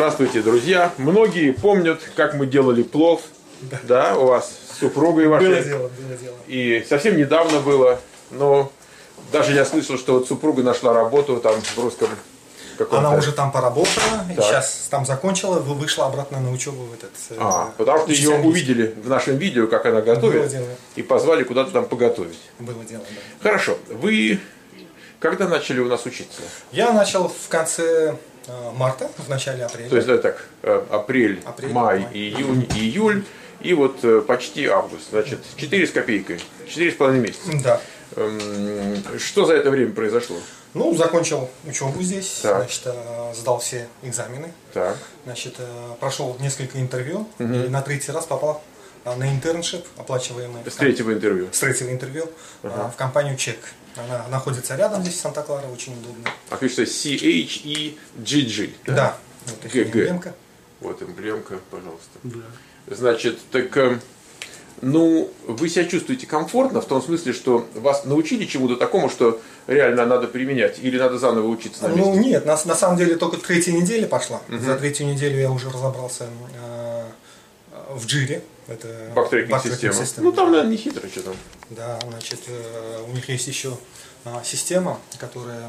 Здравствуйте, друзья. Многие помнят, как мы делали плов. Да, у вас с супругой вашей. Было дело, было дело. И совсем недавно было, но даже я слышал, что вот супруга нашла работу там в русском каком-то. Она уже там поработала, и Так. сейчас там закончила, вышла обратно на учебу в этот. Потому что ее увидели в нашем видео, как она Было готовит, дело. и позвали куда-то там поготовить. Было дело, да. Хорошо. Вы когда начали у нас учиться? Я начал в конце марта, в начале апреля. То есть это так, апрель, май, май. июнь, июль и вот почти август. Значит, 4 с копейкой, 4,5 месяца. Да. Что за это время произошло? Ну, закончил учебу здесь, Так. значит, сдал все экзамены, Так. значит, прошел несколько интервью, и на третий раз попал на интерншип, оплачиваемый. С третьего интервью. С третьего интервью в компанию ЧЕК. Она находится рядом здесь, в Санта-Клара, очень удобно. А пишется CHEGG. Да, вот их эмблемка. Вот эмблемка, пожалуйста. Значит, так, ну, вы себя чувствуете комфортно в том смысле, что вас научили чему-то такому, что реально надо применять, или надо заново учиться на месте? Ну нет, на самом деле только третья неделя пошла. За третью неделю я уже разобрался в джире. Это Бактрекинг система. Ну там, наверное, не хитро, что там. Да, значит, у них есть еще система, которая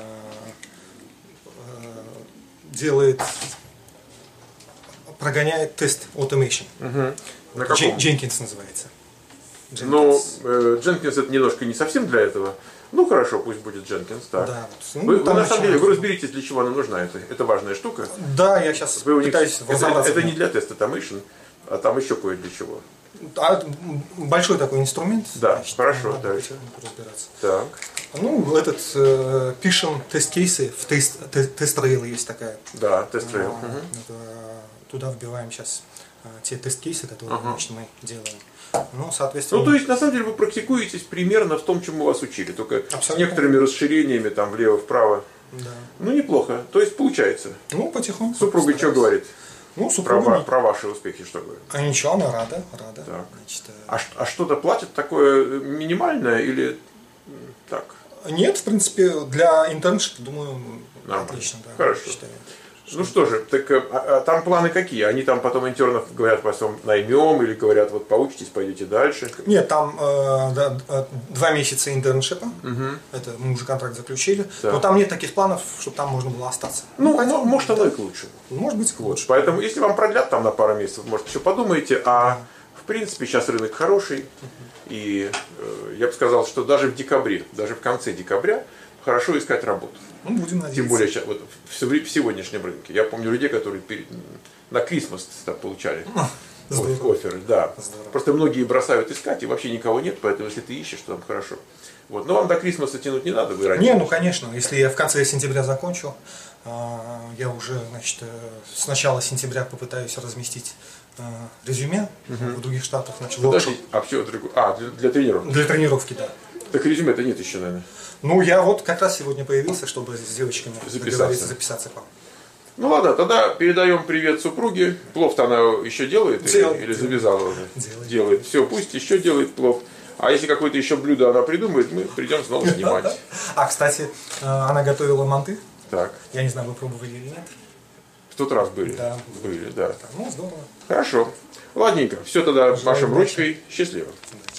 делает, прогоняет тест automation. На каком? Jenkins называется. Ну, Jenkins это немножко не совсем для этого. Ну хорошо, пусть будет Jenkins, так. Да, Вы на самом деле, вы разберитесь, для чего она нужна, это важная штука. Да, я сейчас Вы у них, пытаюсь разобраться. это не для теста automation, а там еще кое для чего. Большой такой инструмент. Да, значит, хорошо, надо дальше. разбираться. Так. Ну, пишем тест-кейсы, в тест-рейл есть такая. Да, тест-трейл. Туда вбиваем сейчас те тест-кейсы, которые обычно мы делаем. Ну, соответственно. Ну, то есть, на самом деле, вы практикуетесь примерно в том, чему вас учили, только с Абсолютно. некоторыми расширениями, там, влево-вправо. Да. Ну, неплохо. То есть, получается. Ну, потихоньку. Супруга что говорит? Ну, супруга. Про ваши успехи что говорит? А ничего, она рада. Так. Значит, А что-то платят такое минимальное или так? нет, в принципе, для интерншипа, думаю, Нормально. отлично. Да, Хорошо. считаю. Ну что же, так там планы какие? Они там потом интернов говорят, потом наймем, или говорят, вот поучитесь, пойдете дальше? Нет, там 2 месяца интерншипа, это мы уже контракт заключили, Да. но там нет таких планов, чтобы там можно было остаться. Ну, может, оно и к лучшему. Может быть, лучше. Поэтому, если вам продлят там на пару месяцев, может, еще подумайте. А в принципе, сейчас рынок хороший. И я бы сказал, что даже в декабре, даже в конце декабря хорошо искать работу. Ну, будем надеяться. Тем более сейчас, вот, в сегодняшнем рынке. Я помню людей, которые на Крисмас получали офферы. Да. Здорово. Просто многие бросают искать, и вообще никого нет, поэтому если ты ищешь, то там хорошо. Вот. Но вам до Крисмаса тянуть не надо, вы раньше. Не, ну конечно, если я в конце сентября закончу, я уже, значит, с начала сентября попытаюсь разместить резюме в других штатах, значит, воркшоп. Подожди, а все другое. Для тренировки. Для тренировки, да. Так резюме-то нет еще, наверное. Ну, я вот как раз сегодня появился, чтобы с девочками договориться, записаться к вам. Ну ладно, тогда передаем привет супруге. Плов-то она еще делает Делает. или завязала уже? Делает. Все, пусть еще делает плов. А если какое-то еще блюдо она придумает, мы придем снова снимать. А, кстати, она готовила манты. Так. Я не знаю, вы пробовали или нет. В тот раз были? Да. Были, да. Ну, здорово. Хорошо. Ладненько. Все тогда машем ручкой. Счастливо.